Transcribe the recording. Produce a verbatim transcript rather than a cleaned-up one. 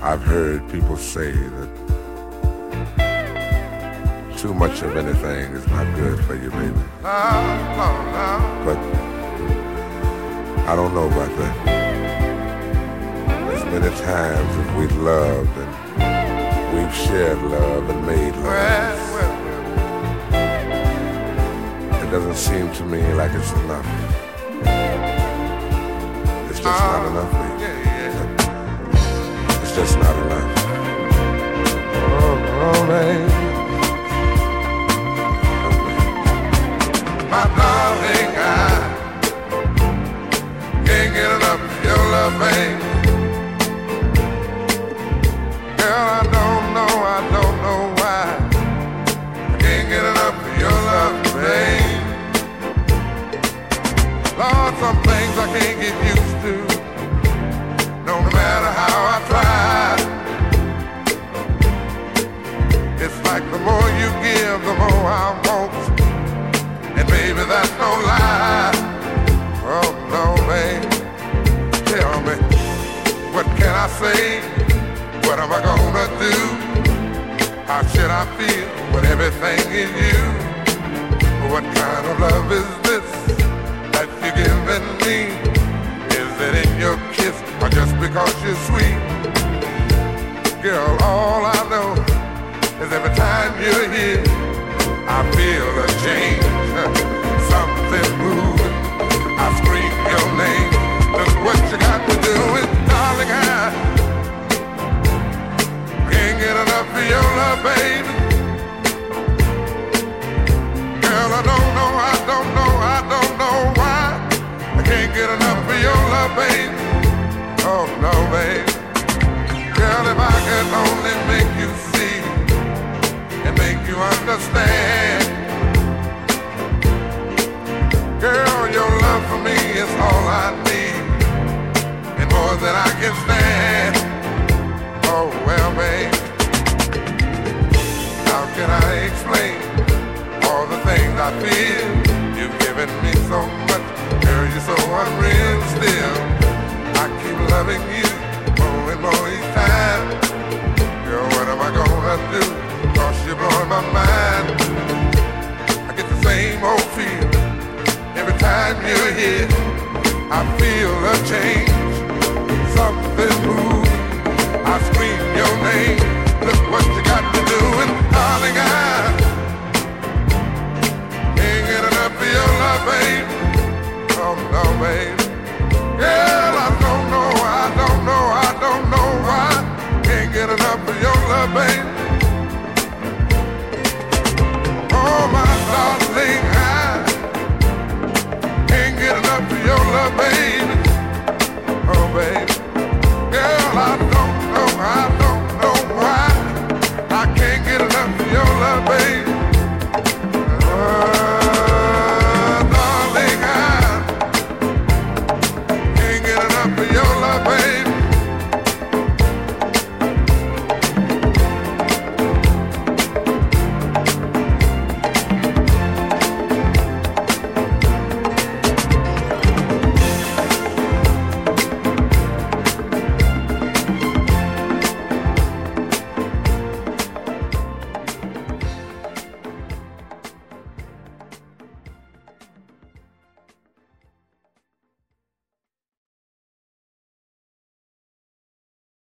I've heard people say that too much of anything is not good for you, baby. But I don't know about that. As many times as we've loved and we've shared love and made love, it doesn't seem to me like it's enough. It's just not enough, baby. It's just not enough. Oh, oh baby. My darling, I can't get enough of your love, babe. Girl, I don't know, I don't know why I can't get enough of your love, babe. Lord, some things I can't get used to, no matter how I try. It's like the more you give, the more I want. And baby, that's no lie. Oh no, babe. Tell me, what can I say? What am I gonna do? How should I feel when everything is you? What kind of love is this that you're giving me? Is it in your kiss or just because you're sweet? Girl, all I know is every time you're here, I feel a change, something moving. I scream your name. Look what you got me doing, darling. I can't get enough of your love, baby. Girl, I don't know, I don't know, I don't know why I can't get enough of your love, baby. Oh no, baby. Girl, if I could only make you see and make you understand. Girl, your love for me is all I need, and more than I can stand. Oh well, babe, how can I explain all the things I feel? You've given me so much, girl, you're so unreal still. I keep loving you more and more each time. Girl, what am I gonna do? Cause you're blowing my mind. I get the same old feel every time you're here. I feel a change, something moving. I scream your name. Look what you got me doing, darling. I can't get enough of your love, babe. Oh no, babe. Girl, I don't know, I don't know, I don't know why. Can't get enough of your love, babe. Oh, my darling, I can't get enough of your love, babe.